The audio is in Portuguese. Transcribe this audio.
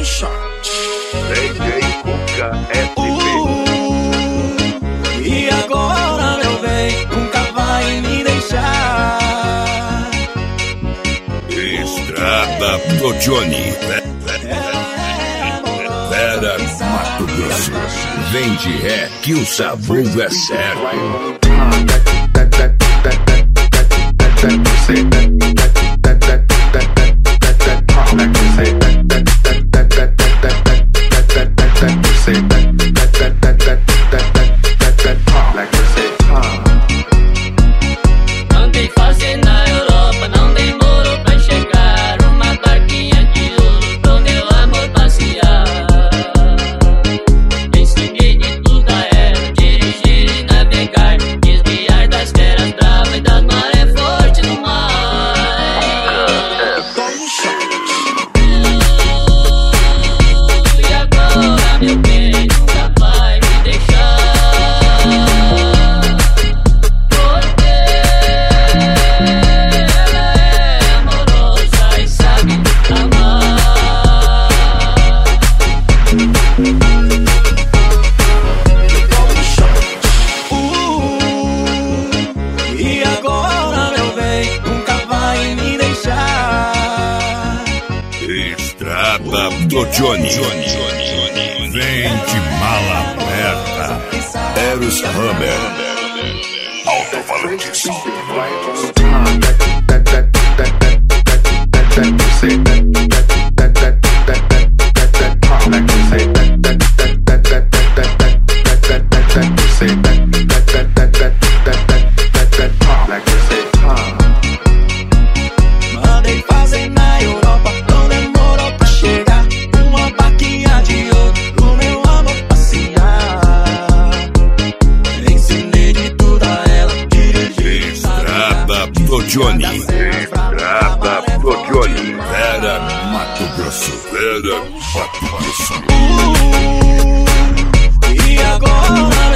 DJ Cuca SP. E agora, meu bem, nunca vai me deixar. Estrada do Johnny. Vera Mato Grosso. Vem de ré que o sabor é certo. Andei fazendo na Europa, não demorou pra chegar. Uma barquinha de ouro pro meu amor passear. Ensinei de tudo a ela, dirigir e navegar, desviar das feras bravas e das marés fortes no mar. E agora, meu bem, nunca vai me deixar. E agora, meu bem, nunca vai me deixar. Estrada do Johnny. Vem de mala aberta. Eros Hammer. Alto-falantes. Mandei fazer na Europa, não demorou pra chegar. Uma barquinha de ouro pro meu amor passear. Ensinei de tudo a ela, dirigir. Estrada do Johnny. Estrada do Johnny. Vera Mato Grosso. Vera Mato Grosso. E agora,